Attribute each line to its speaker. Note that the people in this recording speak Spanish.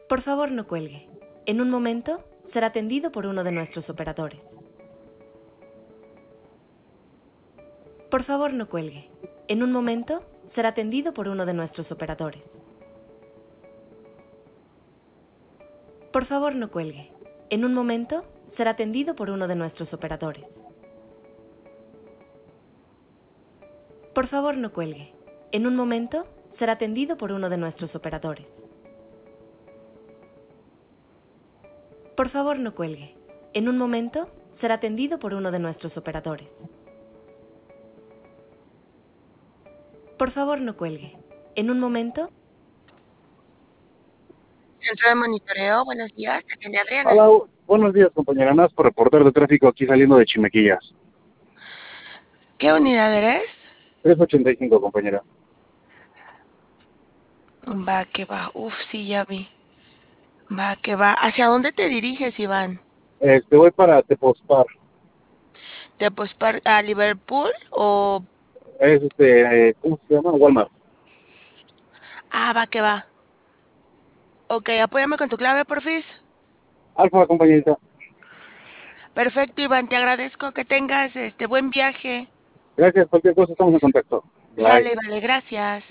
Speaker 1: Por favor, no cuelgue. En un momento, será atendido por uno de nuestros operadores. Por favor, no cuelgue. En un momento, será atendido por uno de nuestros operadores. Por favor, no cuelgue. En un momento, será atendido por uno de nuestros operadores. Por favor, no cuelgue. En un momento, será atendido por uno de nuestros operadores. Por favor, no cuelgue. En un momento, será atendido por uno de nuestros operadores. Por favor, no cuelgue. En un momento...
Speaker 2: Centro de monitoreo, buenos días. Atiende Adriana.
Speaker 3: Hola, buenos días, compañera. Nada más por reportar de tráfico aquí saliendo de Chimequillas.
Speaker 2: ¿Qué unidad eres?
Speaker 3: 385, compañera.
Speaker 2: Va, que va. Uf, sí, ya vi. Va, que va. ¿Hacia dónde te diriges, Iván?
Speaker 3: Voy para Tepospar.
Speaker 2: ¿De Pospar a Liverpool o...?
Speaker 3: Es ¿cómo se llama? Walmart.
Speaker 2: Ah, va, que va. Ok, apóyame con tu clave, porfis.
Speaker 3: Alfa, compañerita.
Speaker 2: Perfecto, Iván, te agradezco que tengas buen viaje.
Speaker 3: Gracias, cualquier cosa estamos en contacto. Bye.
Speaker 2: Sale, vale, gracias.